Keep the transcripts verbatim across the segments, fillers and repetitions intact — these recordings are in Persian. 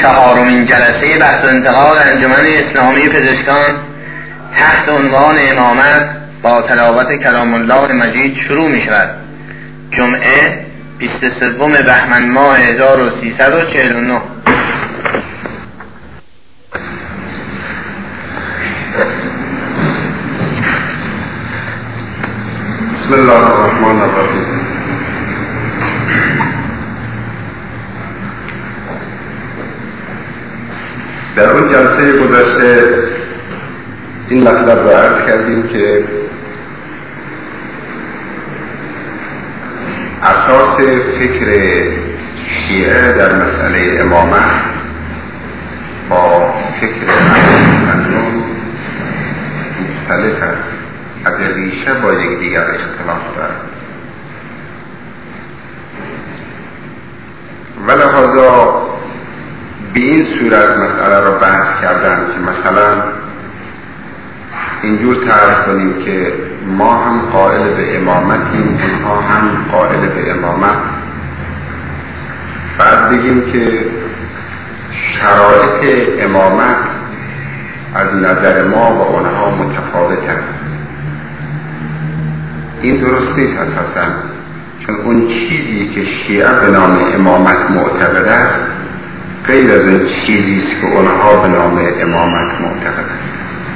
چهارمین جلسه بحث و انتقال انجمن اسلامی پزشکان تحت عنوان امامت با تلاوت کلام الله مجید شروع می شود. جمعه بیست و سوم بهمن ماه هزار و سیصد و چهل و نه. بسم الله الرحمن الرحیم. در اون جلسه گذشته این مطلب رو عرض کردیم که اساس فکر شیعه در مسئله امامت با فکر اهل مختلف است، از ریشه با یکدیگر اختلاف دارد و لحاظا به این صورت مسئله را بحث کردن که مثلا اینجور تعریف کنیم که ما هم قائل به امامتیم، اونها هم قائل به امامت. بعد بگیم که شرایط امامت از نظر ما و اونها متفاوت است. این درست نیست اساسا، چون اون چیزی که شیعه به نام امامت معتقد است غیر از اون چیزی است که اونها به نام امامت معتقد است.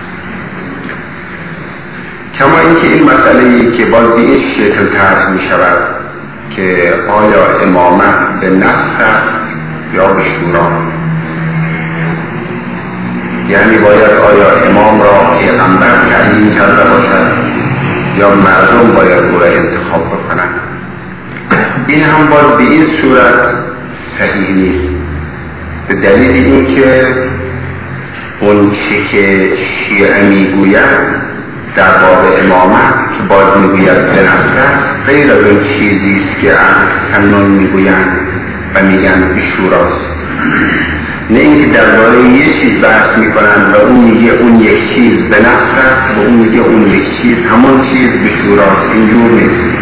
کما اینکه این مسئله که باز به این شکل طرح می شود که آیا امامت به نفس است یا به شورا، یعنی باید آیا امام را پیغمبر تعیین کرده باشد یا مردم باید او را انتخاب بکنند. این هم باز به این صورت صحیح نیست، به دلیل اینکه اون چه که شیعه میگوید در باب امامت که باز میگوید به نفس غیر از اون چیزی است که اهل سنن میگویند و میگن به شوراست. نه اینکه درباره یک چیز بحث میکنند و اون میگه اون یک چیز به نفس است و اون میگه اون یک چیز همون چیز به شوراست. اینجور نیست.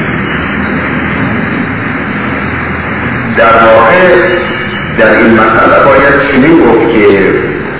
در واقع در این مسئله باید چنین گفت که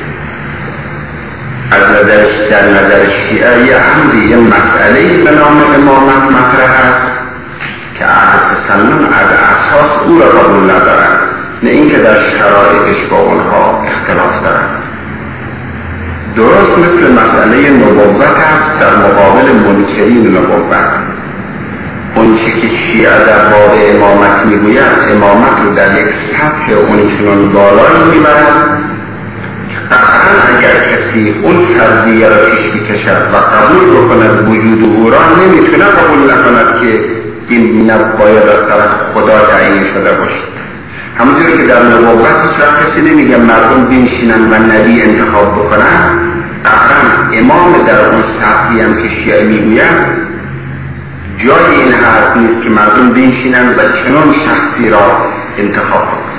از نظر در نظر شیعه یه امری، یه مسئله به نام امامت مطرح است که اهل سنن از اساس او را قبول ندارند، نه اینکه در شرایطش با اونها اختلاف دارند. درست مثل مسئله نبوت است در مقابل منکرین نبوت. اون چی که شیعه در باب امامت میگوید امامت رو در یک سطح اونچنان بالایی میبرد که قطعا اگر کسی اون فرضیه را پیش میکشد و قبول بکند وجود او را نمیتونه قبول نکند که این نباید از طرف خدا تعیین شده باشد. همونجور که در نبوت هیچ کسی نمیگه مردم بنشینن و نبی انتخاب بکنن، قطعا امام در اون سطحی هم که شیعه میگوید جای این حرف نیست که مردم بنشینن و چنان شخصی را انتخاب کنند.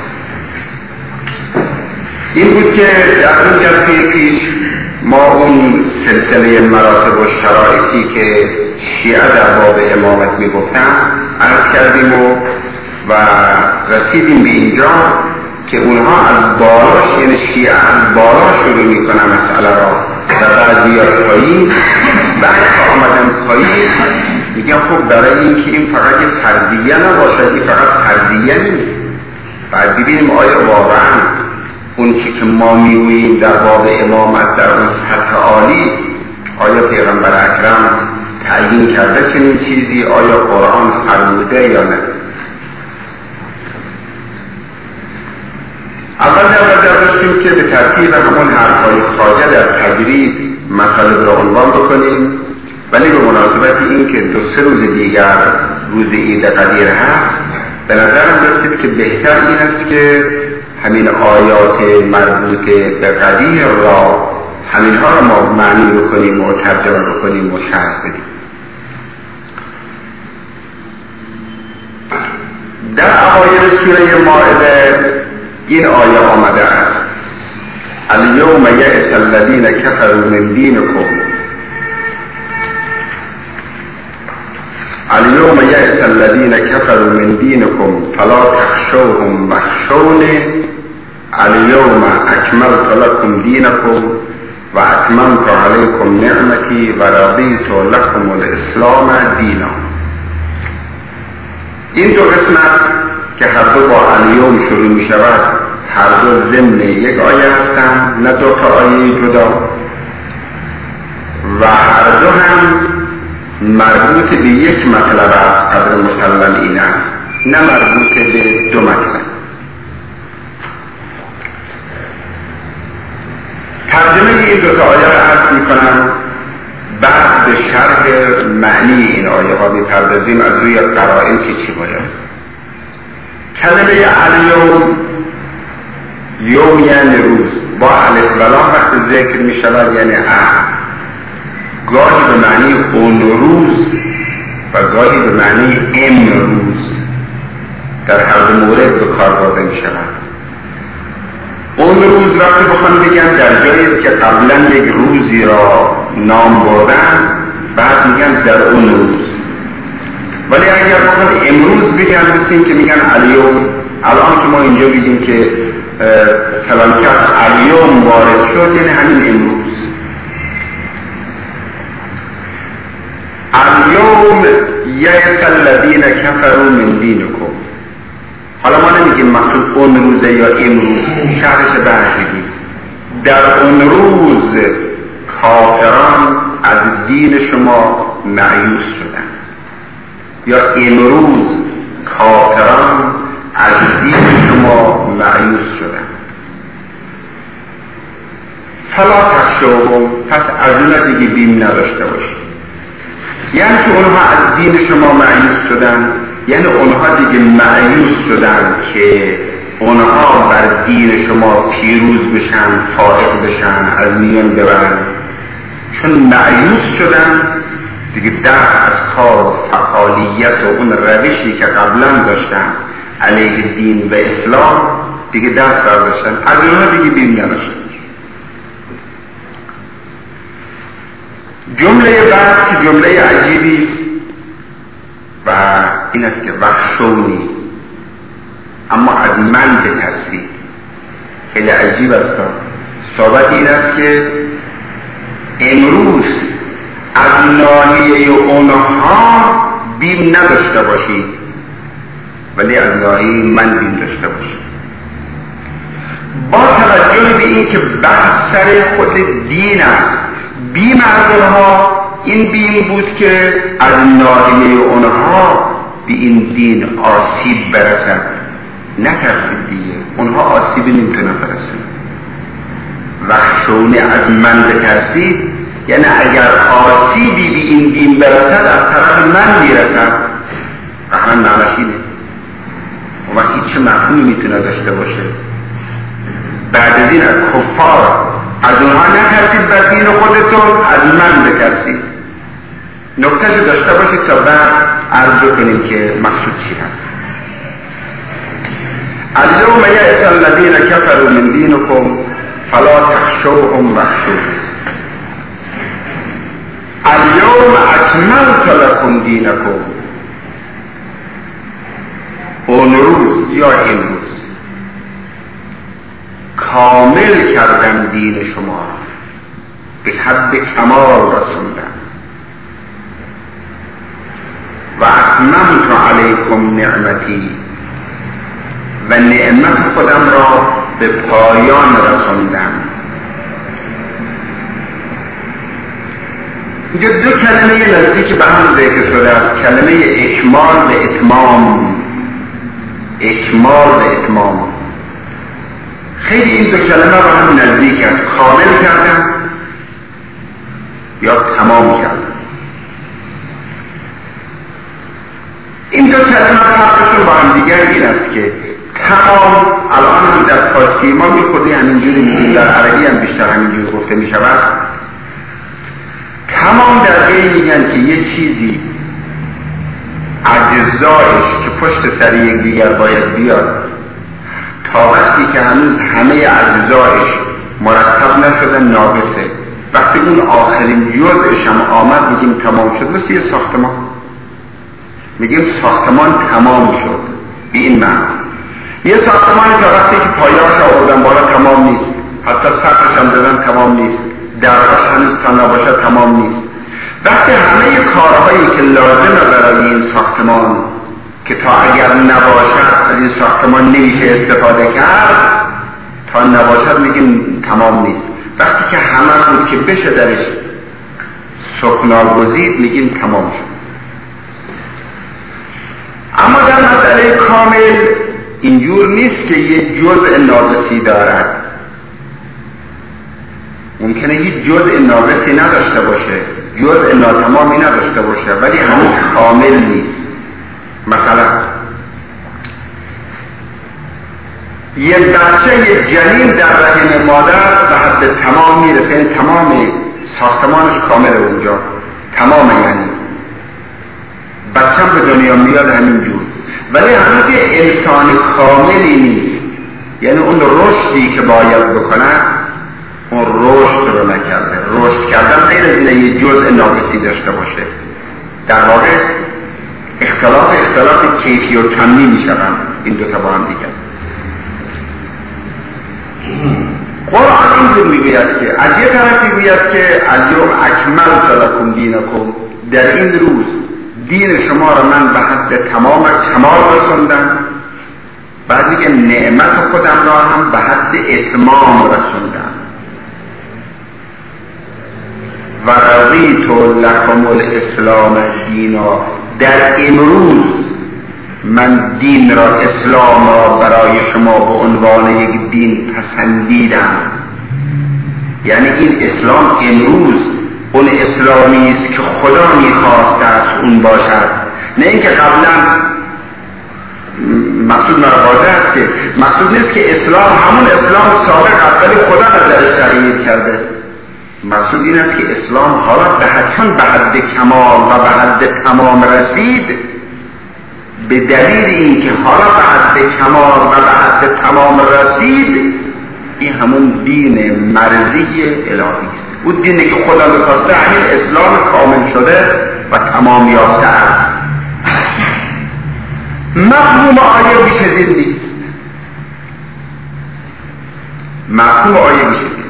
این بود که در اون جلسه پیش ما اون سلسله مراتب و شرایطی که شیعه در باب امامت میگفتن عرض کردیم و, و رسیدیم به اینجا که اونها از بالاش، یعنی شیعه از بالا شروع میکنن مسئله را و بعضی ها پایین، بعد که آمدن پایین میگن خب برای این که این فقط یه فرضیه نباشد، این فقط فرضیه نیست، بعد ببینیم آیا واقعا اون چی که ما میگوییم در باب امامت در اون سطح عالی آیا پیغمبر اکرم تعیین کرده چنین چیزی، آیا قرآن فرموده یا نه. اول در داشتیم که به ترتیب همون حرفهای خواجه در تجرید مطالب را عنوان بکنیم، ولی به مناسبت این که دو سه روز دیگر روز عید قدیر هست به نظرم رسید که بهتر این است که همین آیات مربوط به قدیر را همین ها را ما معنی بکنیم و ترجمه بکنیم و شرح بدیم. در اوایل سوره مائده این آیه آمده است: الیوم یئس الذین کفروا من دینکم الیوم یئس الذین کفروا من دینکم فلا تخشوهم واخشونی الیوم اکملت لکم دینکم و اتممت علیکم نعمتی و رضیت لکم الاسلام دینا. این دو قسمت که هر دو با الیوم شروع می شود هر دو ضمن یک آیه هستند، نه دو تا آیه جدا، و هر دو هم مربوط به یک مطلب است. قدر مسلم این است، نه مربوط به دو مطلب. ترجمه این دو تا آیه را عرض می کنم، بعد به شرح معنی این آیه ها می‌پردازیم از روی قرائن که چی باید. کلمه الیوم، یوم یعنی روز، با الف و لام وقت ذکر می شود یعنی اه، گاهی به معنی اون روز و گاهی به معنی امروز، در هر دو مورد به کار برده می شود. اون روز وقتی بخوان بگن در جایی که قبلا یک روزی را نام بردن، بعد میگن در اون روز. ولی اگر بخوان امروز بگن بسیم که میگن الیوم. الان که ما اینجا بگیم که فلان کس الیوم وارد شد یعنی همین امروز. الیوم یئس الذین کفروا من دینکم. حالا ما نمیگیم مقصود اون روزه یا امروز، شرحش بعد بگیم. در اون روز کافران از دین شما مایوس شدن، یا امروز کافران از دین شما مایوس شدن. فلا تخشوهم، پس از اون دیگه بیم نداشته باشید. یعنی که اونها از دین شما مایوس شدن، یعنی اونها دیگه مایوس شدن که اونها بر دین شما پیروز بشن، فائق بشن، از میان ببرن. چون مایوس شدن دیگه دست از کار فعالیت و اون روشی که قبلا داشتن علیه دین و اسلام دیگه دست برداشتن، از اونها دیگه بیم نداشتن. جمله بعد که جمله عجیبی و این است که وخشونی، اما از من بترسید. خیلی عجیب است. صحبت این است که امروز از ناحیه اونها بیم نداشته باشید، ولی از ناحیه من بیم داشته باشید. با توجه به این که بحث سر خود دین است، بیم از اونها این بیم بود که از ناحیه اونها به این دین آسیب برسد. نترسید دیگه، اونها آسیبی نمیتونن برسن. وخشونی از من بترسید یعنی اگر آسیبی به این دین برسد از طرف من میرسد. و همین معنیش اینه. و وقتی چه مفهومی میتونه داشته باشه؟ بعد از این از کفار از اونها نترسید، بر دین خودتون از من بترسید. نکته داشته باشید تا بعد عرض کنیم که مقصود چی هست. الیوم یئس الذین کفروا من دینکم فلا تخشوهم واخشونی. الیوم اکملت لکم دینکم. اون روز یا امروز کامل کردم دین شما، به حد کمال رسوندم. و اتممت علیکم نعمتی، و نعمت خودم را به پایان رسوندم. اینجا دو کلمه نزدیک به هم ذکر شده است، کلمه اکمال و اتمام. اکمال و اتمام خیلی این دو کلمه به هم نزدیک است. کامل کردم یا تمام کردم. این دو کلمه فرقشون با هم دیگر این است که تمام الان هم در فارسی ما میخورده همینجوری میگیم، در عربی هم بیشتر همینجوری گفته میشود. تمام در غیر میگن که یه چیزی اجزایش که پشت سر یک دیگر باید بیاد، تا وقتی که هنوز همه اجزایش مرتب نشده ناقصه. وقتی اون آخرین جزءش هم آمد میگیم تمام شد. مثل یه ساختمان، میگیم ساختمان تمام شد. به این معنی یه ساختمانی تا وقتی که پایه‌اش آوردن تمام نیست. وقتی همه کارهایی که لازمه برای این ساختمان که تا اگر نباشد از این ساختمان نمیشه استفاده کرد، تا نباشد میگیم تمام نیست. وقتی که همه بود که بشه درش سکنا گزید میگیم تمام شد. اما در مسئله کامل اینجور نیست که یه جزء ناقصی دارد. ممکنه هیچ جزء ناقصی نداشته باشه، جزء ناتمامی نداشته باشه، ولی هنوز کامل نیست. مثلا یه بچه یه جنین در رحم مادر به حد تمام میرسه، تمام ساختمانش کامل اونجا تمام، یعنی بچه به دنیا میاد همینجور، ولی هنوز یه انسان کاملی نیست. یعنی اون رشدی که باید بکنه اون رشد رو نکرده. رشد کردن غیر از اینه یه جزء ناقصی داشته باشه. در واقع اختلاف اختلاف کیفی و کمی میشوند این دو تا با هم دیگر. قرآن اینجور میگوید که از یه طرف میگوید که الیوم اکملت لکم دینکم، در این روز دین شما را من به حد تمام کمال رسوندم. بعد میگه نعمت خودم را هم به حد اتمام رسوندم. و رضیت لکم الاسلام دینا، در امروز من دین را، اسلام را برای شما به عنوان یک دین پسندیدم. یعنی این اسلام امروز اون اسلامی است که خدا میخواسته از اون باشد، نه اینکه قبلا. مقصود مرواضح است که مقصود نیست که اسلام همون اسلام سابق اولی خدا نظرش تغییر کرده. مقصود این است که اسلام حالا به حد چون به حد کمال و به حد تمام رسید، به دلیل این که حالا به حد کمال و به حد تمام رسید، این همون دین مرضی الهی است. اون دینی که خدا می‌خواسته همین اسلام کامل شده و تمام یافته است. مفهوم آیه بیش از این نیست. مفهوم آیه بیش از این.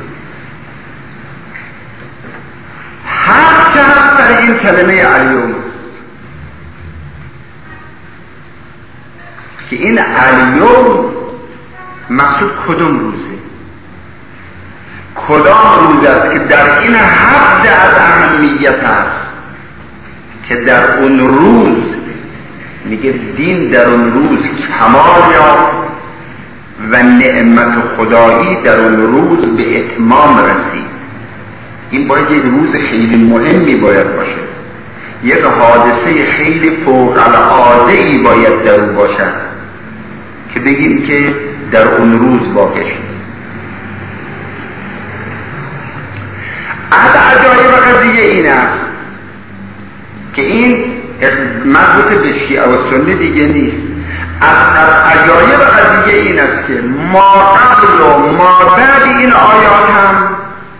هر چه هست در این کلمه الیوم که این الیوم مقصود کدوم روزه، کدام روز است که در این حد از اهمیت است که در اون روز میگه دین در اون روز کمال یافت و نعمت خدایی در اون روز به اتمام رسید. این باید یک روز خیلی مهمی باید باشه، یک حادثه خیلی فوق العاده ای باید در اون باشد که بگیم که در اون روز واقع شد. از عجایب قضیه این است که این مربوط به شیعه و سنی دیگه نیست. از عجایب قضیه این است که ما قبل و ما بعد این آیات هم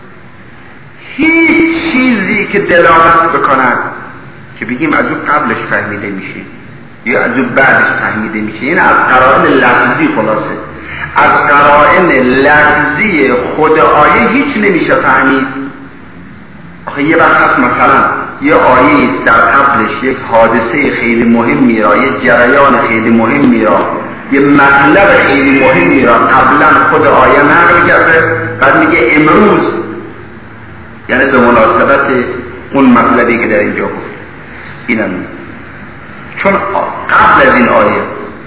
هیچ چیزی که دلالت بکند که بگیم از اون قبلش فهمیده میشه یا از اون بعدش فهمیده میشه، این از قرائن لفظی خلاصه. از قرائن لفظی خود آیه هیچ نمیشه فهمید. آخه یه وقت هست مثلا یه آیه در قبلش یک حادثه خیلی مهمی را، یک جریان خیلی مهمی را، یه مطلب خیلی مهمی را قبلا خود آیه نقل کرده، بعد میگه امروز، یعنی به مناسبت اون مطلبی که در اینجا گفت. اینم چون قبل از این آیه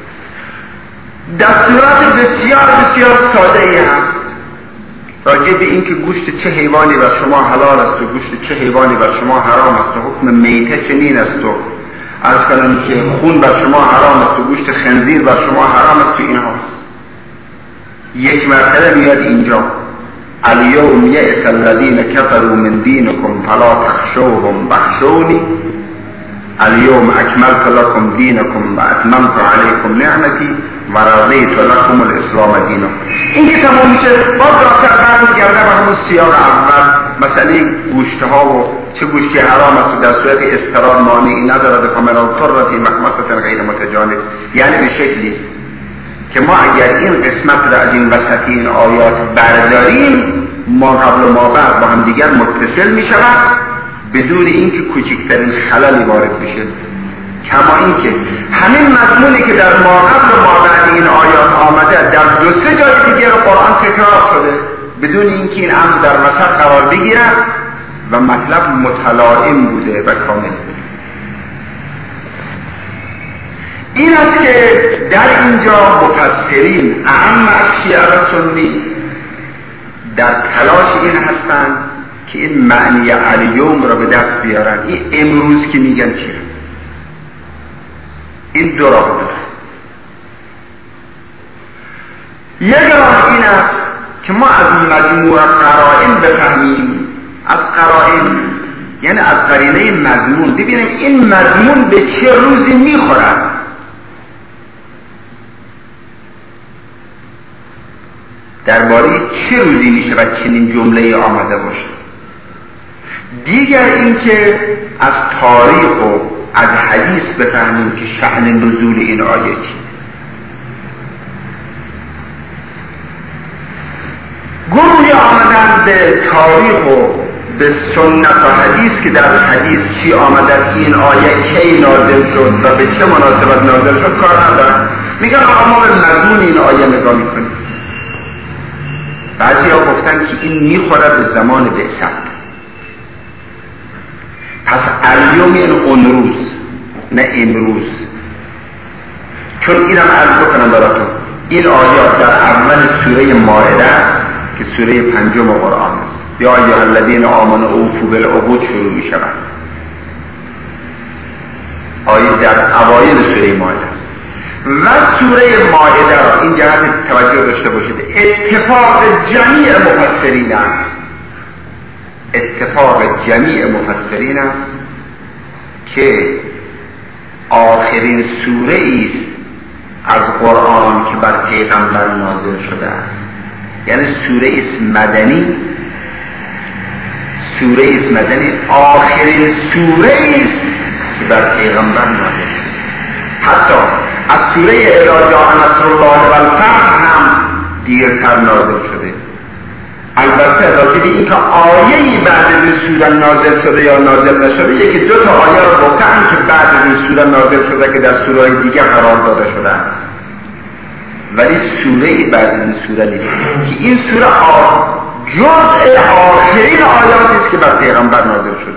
دستورات بسیار بسیار ساده ای هست راجع به این که گوشت چه حیوانی بر شما حلال است و گوشت چه حیوانی بر شما حرام است و حکم میته چنین است و عرض کنم که خون بر شما حرام است و گوشت خنزیر بر شما حرام است و این هاست. یک مرتبه میاد اینجا الیوم یئس الذین کفروا من دینکم فلا تخشوهم واخشونی الیوم اکملت لکم دینکم و اتممت علیکم نعمتی و رضیت لکم الاسلام دینا. این که تمام میشه باز راستر برمیگرده به همون سیاق اول، مسئله گوشتها و چه گوشتی حرام است و در صورت اضطرار مانعی ندارد فمن اضطر فی مخمصة غیر متجانف. یعنی به شکلی است که ما اگر این قسمت را از این وسط این آیات برداریم، ما قبل و ما بعد با هم دیگر متصل می شود بدون اینکه کوچکترین خللی وارد بشه. کما اینکه همین مضمونی که در ما قبل و ما بعد این آیات آمده در دو سه جای دیگه قرآن تکرار شده بدون اینکه این امر در وسط قرار بگیرد و مطلب متلائم بوده و کامل بوده. این است که در اینجا مفسرین اعم از شیعه و سنی در تلاش این هستند که این معنی الیوم را به دست بیارن. این امروز که میگن چیه؟ این دو راه داره. یک راه این است که ما از مجموع قرائن بفهمیم، از قرائن یعنی از قرینه مضمون ببینیم این مضمون به چه روزی میخورد. درباره چه روزی میشه و چنین جمله آمده باشه. دیگر اینکه از تاریخ و از حدیث بفهمیم که شأن نزول این آیه چیه. گروهی آمدن به تاریخ و به سنت و حدیث که در حدیث چی آمده این آیه کی نازل شد و به چه مناسبت نازل شد کار ندارن. میگن آقا ما به مضمون این آیه نگاه میکنیم. بعضی ها گفتن که این میخورد به زمان بعثت. پس الیوم یعنی اون روز نه امروز. چون اینم عرض بکنم براتون این آیات در اول سوره مائده که سوره پنجم قرآن است یا ایها الذین آمنوا اوفوا بالعقود شروع می شود. آیه در اوایل سوره مائده است و سوره مائده را این جهت توجه داشته باشید اتفاق جمیع مفسرین است. اتفاق جمیع مفسرین است که آخرین سوره است از قرآن که بر پیغمبر نازل شده است. یعنی سوره است مدنی، سوره است مدنی آخرین سوره است که بر پیغمبر نازل شده. حتی از سوره اذا جاء نصر الله والفتح هم دیرتر نازل شده. البته راجع به اینکه آیه‌ای بعد از این سوره نازل شده یا نازل نشده یکی دو تا آیه رو گفتن که بعد از این سوره نازل شده که در سوره‌های دیگه قرار داده شدن، ولی سوره‌ای بعد از این سوره نیست که این سوره جزء آخرین آیاتی است که بر پیغمبر نازل شده.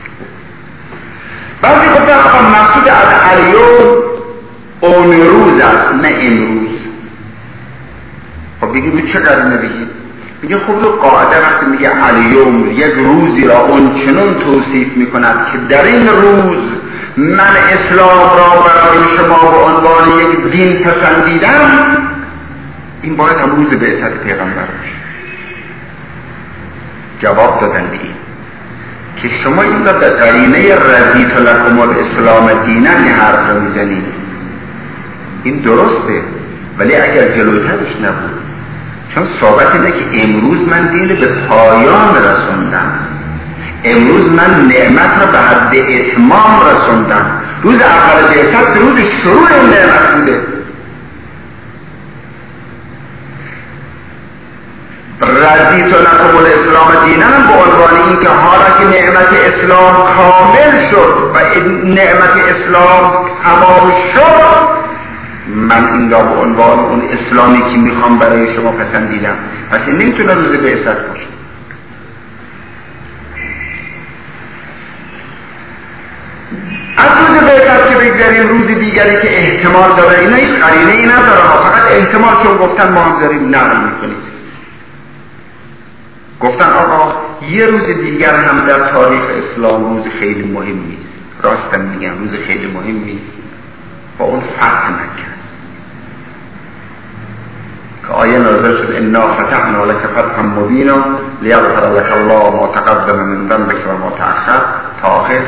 بعضی گفتن آقا مقصود از الیوم اون روز است نه امروز. خب بگیم چه قرینه بگیم؟ میگه خب دو قاعده وقتی میگه الیوم یک روزی را اون چنون توصیف میکند که در این روز من اسلام را برای شما به عنوان یک دین پسندیدم، این باید هم روز بعثت پیغمبر باشه. جواب دادن دیگه که شما این را به قرینه رضیت لکم الاسلام دینا این حرف را میزنید. این درسته ولی اگر جلوترش نبود، چون ثابت اینه که امروز من دین به پایان رسوندم، امروز من نعمت را به حد اتمام رسوندم. روز اول بعثت روز شروع این نعمت بوده. رضیت لکم الاسلام دینا به عنوان این که حالا که نعمت اسلام کامل شد و نعمت اسلام تمام شد، من این را به عنوان اون اسلامی که میخوام برای شما پسندیدم. پس این نمیتونه روز بعثت باشه. از روز بعثت که بگذاریم روز دیگری که احتمال داره، اینا هیچ قرینه ای نداره، فقط احتمال چون گفتن ما هم داریم نقل میکنیم. گفتن آقا یه روز دیگر هم در تاریخ اسلام روز خیلی مهمی است. راستم میگم روز خیلی مهمی است با اون فتح مکه که آیه نازل شد انا فتحنا لك فتحا مبینا لیغفر لك الله ما تقدم من ذنبك و ما تأخر تا آخر.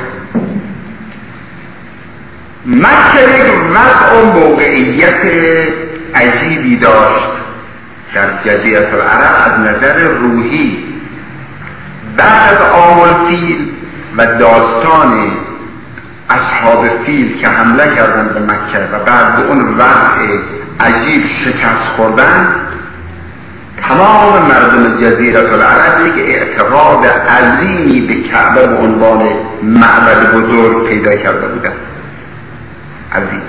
مکه یک وضع و موقعیت عجیبی داشت در جزیره العرب از نظر روحی. بعد از عام الفیل و داستان اصحاب فیل که حمله کردن به مکه و بعد به اون وضع عجیب شکست خوردن، تمام تمام مردم جزیره العرب یک اعتقاد عظیمی به کعبه به عنوان معبد بزرگ پیدا کرده بودند. عظیم.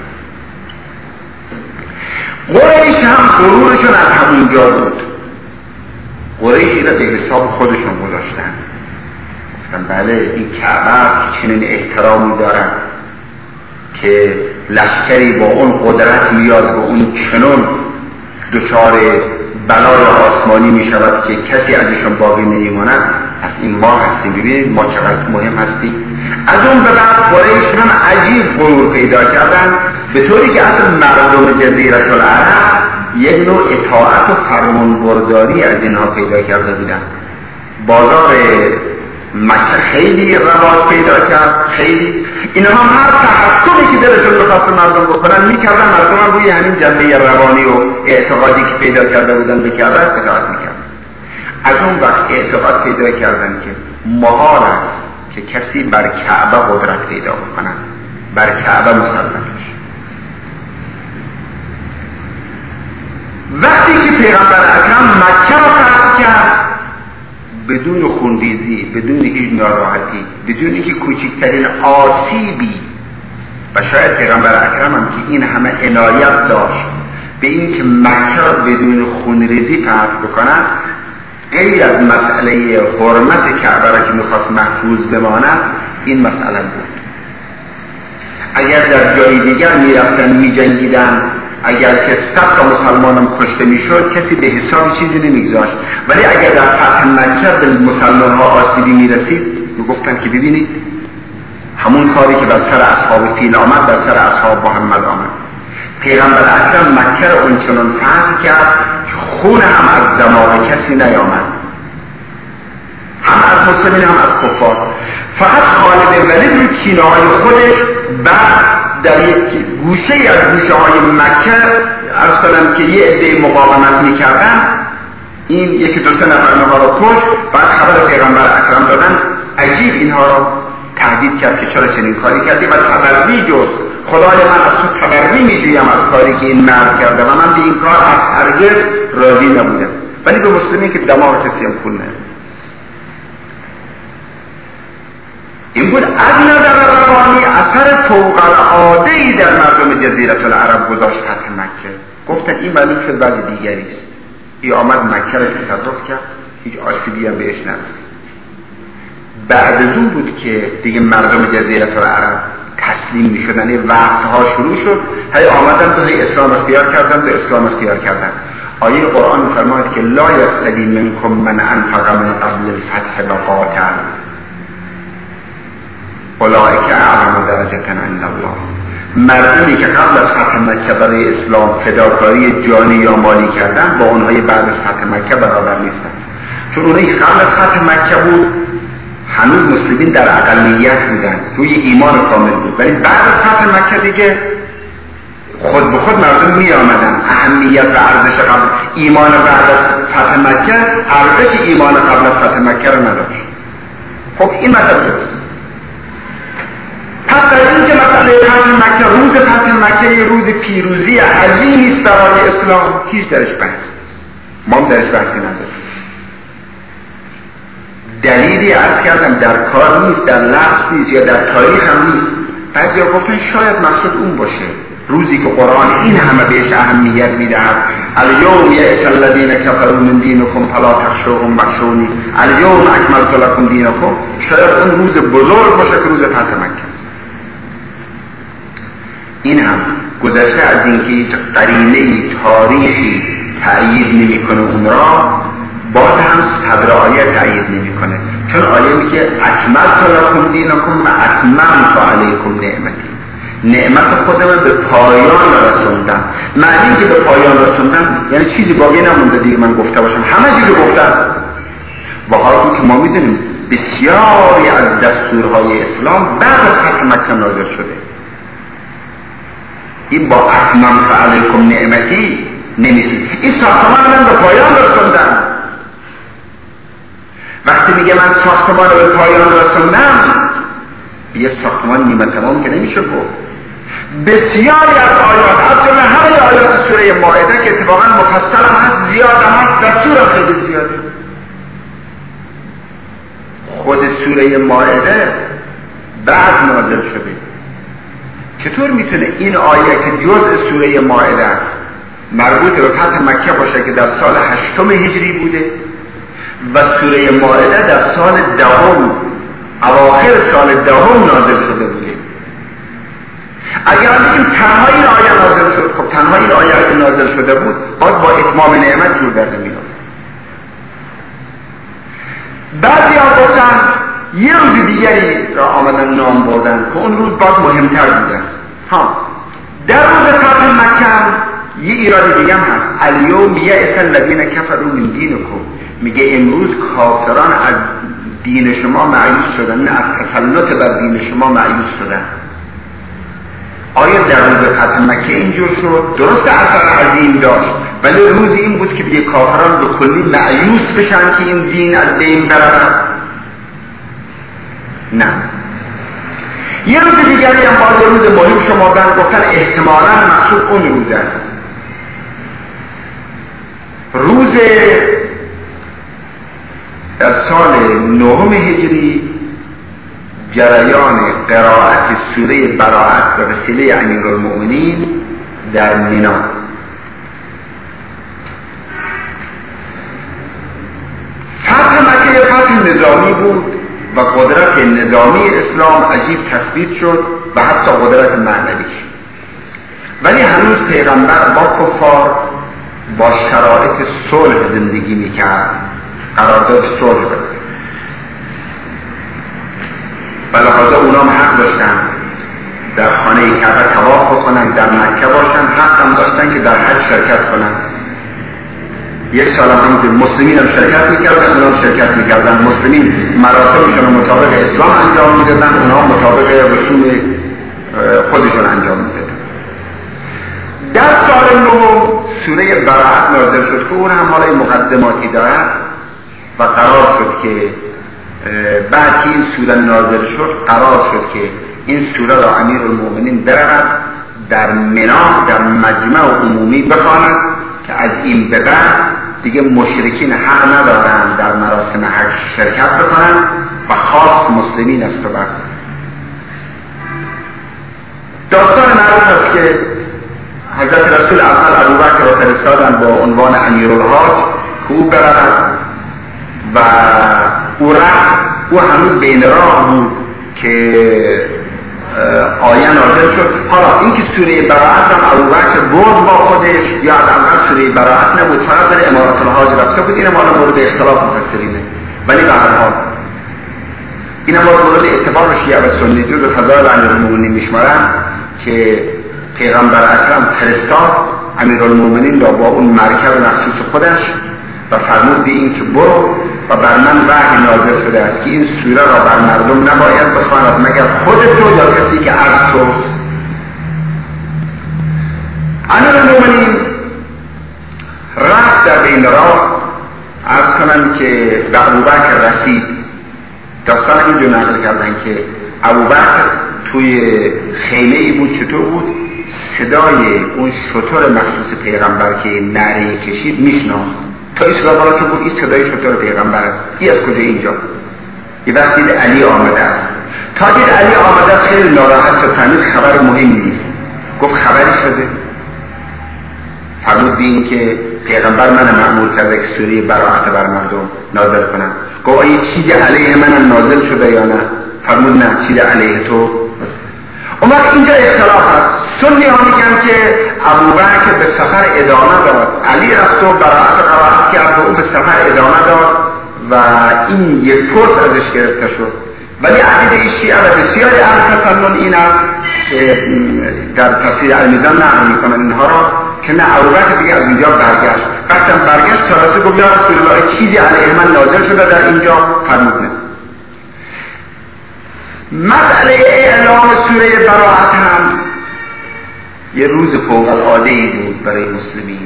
قریش هم غرورشون از همونجا بود. قریش را به حساب خودشون گذاشتن. گفتن بله این کعبه چنین احترامی دارد که لشکری با اون قدرت میاد و اون چنون دچار بلای آسمانی می شود که کسی ازشون باقی نمیماند. پس این ما هستیم. ببینید ما چقدر مهم هستیم. از اون به بعد قریش هم عجیب غرور پیدا کردن، به طوری که اصلا مردم جزیره العرب یک نوع اطاعت و فرمانبرداری از اینها پیدا کرده بودن. بازار مکه خیلی رواج پیدا کرد. خیلی اینها هر تحکمی که دلشون بخواست مردم بکنن میکردن. مردم هم روی همین جنبه روانی و اعتقادی که پیدا کرده بودن بکردن اطاعت میکردن. از اون وقت اعتقاد پیدا کردن که محال است که کسی بر کعبه قدرت پیدا بکنن، بر کعبه مسلط بشه. وقتی که پیغمبر اکرم مکه را فتح کرد بدون خونریزی، بدون هیچ ناراحتی، بدون اینکه کوچکترین آسیبی، و شاید پیغمبر اکرم هم که این همه عنایت داشت به این که مکه را بدون خونریزی فتح بکنند، غیر از مسئله حرمت کعبه را که میخواست محفوظ بماند این مسئله بود. اگر در جای دیگر میرفتن میجنگیدن، اگر که صد تا مسلمان هم کشته میشد کسی به حساب چیزی نمیگذاشت، ولی اگر در فتح مکه به مسلمان ها آسیبی میرسید میگفتن که ببینید همون کاری که بر سر اصحاب فیل آمد بر سر اصحاب محمد آمد. پیغمبر اکرم مکه را اونچنان فتح کرد که خون هم از دماغ کسی نیامد، هم از مسلمین هم از کفار. فقط خالد ولید رو کینه های خودش بعد در یک گوشه از گوشه های مکه ارسلم که یه عده مقاومت میکردن، این یکی دو سه نفر اونها رو کشت. بعد خبر پیغمبر اکرم دادن. عجیب اینها رو تهدید کرد که چرا چنین کاری کردی و تبری جز خدای من از تو تبری میجویم از کاری که این مرد کرده و من به این کار از هرگز راضی نبودم. ولی به مسلمین که دماغ کسی هم خون نمید. این بود از نظر روانی اثر فوق العاده‌ای در مردم جزیره العرب گذاشت فتح مکه. گفتن این معلوم شد بعد دیگری است. این آمد مکه را تصرف کرد، هیچ آسیبی هم بهش نرسید. بعد از اون بود که دیگه مردم جزیره العرب تسلیم می شدن. این وقتها شروع شد، هی آمدن تو هی اسلام اختیار کردن، تو اسلام اختیار کردن. آیه قرآن می‌فرماید که لا یستوی منکم من انفق من قبل الفتح و قاتل اولئک اعظم درجة عند الله. مردمی که قبل از فتح مکه برای اسلام فداکاری جانی یا مالی کردن با اونهای بعد از فتح مکه برابر نیستن. چون اونایی که قبل از فتح مکه بود هنوز مسلمین در اقلیت بودن، روی ایمان کامل بود، ولی بعد از فتح مکه دیگه خود به خود مردم می آمدن. اهمیت و ارزش قبل ایمان بعد از فتح مکه ارزش ایمان قبل از فتح مکه رو نداشت. خب این مطلب است. پس در این که مسئله فتح مکه، روز فتح مکه یه روز پیروزی عظیمی است برای اسلام، هیچ درش بحث، ما هم درش بحثی نداریم. دلیلی عرض کردم در کار نیست، در لفظ نیست یا در تاریخ هم نیست. بعضیا گفتن شاید مقصود اون باشه، روزی که قرآن این همه بهش اهمیت میدهد. الیوم یئس الذین کفروا من دینکم فلا تخشوهم واخشونی الیوم اکملت لکم دینکم. شاید اون روز بزرگ باشه که روز فتح مکه. این هم گذشته از اینکه قرینه تاریخی تأیید نمیکنه اون را، باز هم صدر آیه تأیید نمیکنه. چون آیه میگه اکملت لکم دینکم و اتممت علیکم نعمتی، نعمت خودم به پایان رسوندم. معنی که به پایان رسوندم یعنی چیزی باقی نمونده دیگه من گفته باشم، همه چیزی گفتم. با حالی که ما میدونیم بسیاری از دستورهای اسلام بعد از فتح مکه نازل شده. این با اتممت علیکم نعمتی نمیشه. این ساختمان من به پایان رسوندم. وقتی میگه من ساختمان رو به پایان رسوندم، یه ساختمان نیمه تمام که نمیشه گفت. بسیاری از آیات از جمله همه آیات سوره مائده که اتفاقا مفصل هم هست، زیاد هم هست، دستور خیلی زیاده. خود سوره مائده بعد نازل شده. چطور میتونه این آیه که جزء سوره مائده است مربوط به فتح مکه باشه که در سال هشتم هجری بوده و سوره مائده در سال دهم، اواخر سال دهم نازل شده بوده؟ اگر بگیم تنها این آیه نازل شد، خب تنها این آیه که نازل شده بود باید با اتمام نعمت جور در میاد. بعضی ها گفتن یه روز دیگری را آمدن نام بردن که اون روز باید مهمتر بودن. ها در روز فتح مکه یه ایراد دیگه هم هست، الیوم یئس الذین کفروا من دینکم، میگه امروز کافران از دین شما مایوس شدن، از تسلط بر دین شما مایوس شدن. آیا در روز فتح مکه اینجور شد؟ درست اثر عظیم داشت، ولی روز این بود که دیگه کافران به کلی مایوس بشن که این دین از بین برود؟ نه. یه روز دیگری هم باز روز مهم شما دن گفتن احتمالا مقصود اون روز است، روز در سال نهم هجری جریان قرائت سوره براءت به وسیله امیرالمؤمنین در مینا. فتح مکه فتح نظامی بود و قدرت نظامی اسلام عجیب تثبیت شد و حتی قدرت معنویش، ولی هنوز پیغمبر با کفار با شرایط صلح زندگی میکرد، قرارداد صلح بود و لحاظا اونام حق داشتن در خانه کعبه طواف بکنن، در مکه باشن، حق هم داشتن که در حج شرکت کنن. یک سال هم که مسلمین هم شرکت میکردن، اونام شرکت میکردن. مسلمین مراسمشون مطابق اسلام انجام میدادن، اونام مطابق رسوم خودشون انجام میدادن. در سال نهم سوره براءت نازل شد که اون هم حالا مقدماتی دارد و قرار شد که بعد که این سوره نازل شد قرار شد که این سوره را امیرالمؤمنین برود در منا در مجمع عمومی بخواند که از این به بعد دیگه مشرکین حق ندارند در مراسم حج شرکت بکنند و خاص مسلمین است. و بعد داستان معروف است که حضرت رسول اول ابوبکر را فرستادند با عنوان امیرالحاج که او برود و او رفت. او هنوز بین راه بود که آیه نازل شد. حالا این که سوره براءت هم ابوبکر برد با خودش یا اول سوره براءت نبود، فقط در امارت الحاج رفته بود، این مال مورد اختلاف مفسرینه، ولی به هر حال این هم مورد اتفاق شیعه و سنی جز فضائل امیرالمؤمنین میشمارن که پیغمبر اکرم فرستاد امیرالمؤمنین را با اون مرکب مخصوص خودش و فرمود به این که برو و بر من وحی نازل شده است که این سوره را بر مردم نباید بخواند مگر خود تو یا کسی که عرض توست. امیرالمؤمنین رفت در بین راه. عرض کنم که به ابوبکر رسید. داستان اینجور نقل کردن که ابوبکر توی خیمه ای بود. چطور بود؟ صدای اون شتر مخصوص پیغمبر که نعره کشید میشناخت. تا این صدا بالا که بود این صدای شتر پیغمبر است. این از کجا اینجا؟ یه وقت دید علی آمده است. تا دید علی آمده است خیلی ناراحت شد، فهمید خبر مهمی نیست. گفت خبری شده؟ فرمود به این که پیغمبر من معمول کرده که سوره براءت بر مردم نازل کنم. گفت آیا چیز علیه من نازل شده یا نه؟ فرمود نه، چیز علیه تو. اما اینجا اختلاف هست. سنی ها میگن که ابوبکر به سفر ادامه داد، علی رفت و براءت قرائت کرد و او به سفر ادامه داد و این یک فرص ازش گرفته شد. ولی عقیده شیعه و بسیاری اهل تسنن این است که در تفسیر المیزان نقل میکنن اینها را که نه، ابوبکر دیگه از اینجا برگشت. وقتی برگشت تراسه گفت یا رسول الله چیزی علیه من نازل شده در اینجا؟ فرمود نه. مسئله اعلام سوره براءت هم یه روز فوق العاده ای بود برای مسلمین.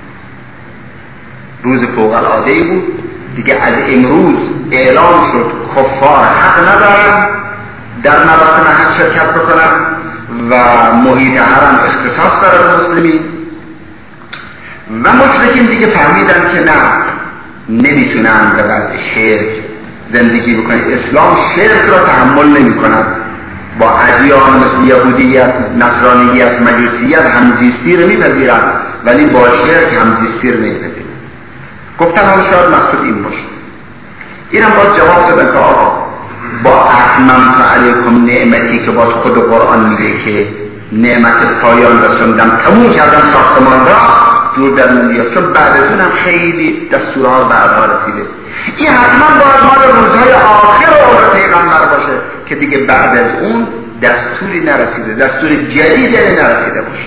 روز فوق العاده ای بود دیگه. از امروز اعلام شد کفار حق ندارن در مراسم حج شرکت بکنن و محیط حرم اختصاص داره به مسلمین و مشرکین دیگه فهمیدن که نه نمیتونن به وضع شرک زندگی بکنن. اسلام شرک را تحمل نمی کند. با ادیان مثل یهودیت، نصرانیت، مجوسیت همزیستی رو میپذیرن ولی با شرک همزیستی رو نمیپذیرن. گفتن حالا شاید مقصود این باشه. اینم باز جواب دادن که آقا با اتممت علیکم نعمتی که باز خود قرآن میگه که نعمت پایان رسوندم، تموم کردم ساختمان را، جور در نمیاد، چون بعد از اونم خیلی دستورها بعدها رسیده. این حتما باید مال روزهای آخر و پیغمبر باشه که دیگه بعد از اون دستوری نرسیده، دستور جدیدی نرسیده باشه.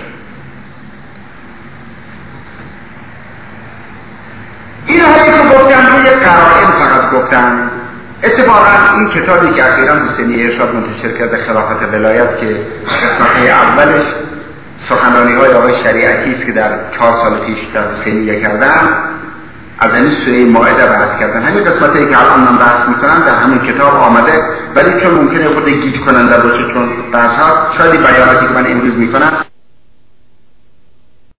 این هایی که گفتن روی قرائن فقط گفتن. اتفاقا این کتابی که اخیراً حسینی ارشاد منتشر کرده، خلافت ولایت، که قسمت اولش سخنرانی های آقای شریعتی است که در چهار سال پیش در حسینیه کردن، از این سوره مائده بحث کردن. همین قسمتی که الان من بحث میکنم در همین کتاب آمده، ولی چون ممکنه خود گیج کننده باشه چون بحث ها، شاید بیاناتی که من امروز میکنم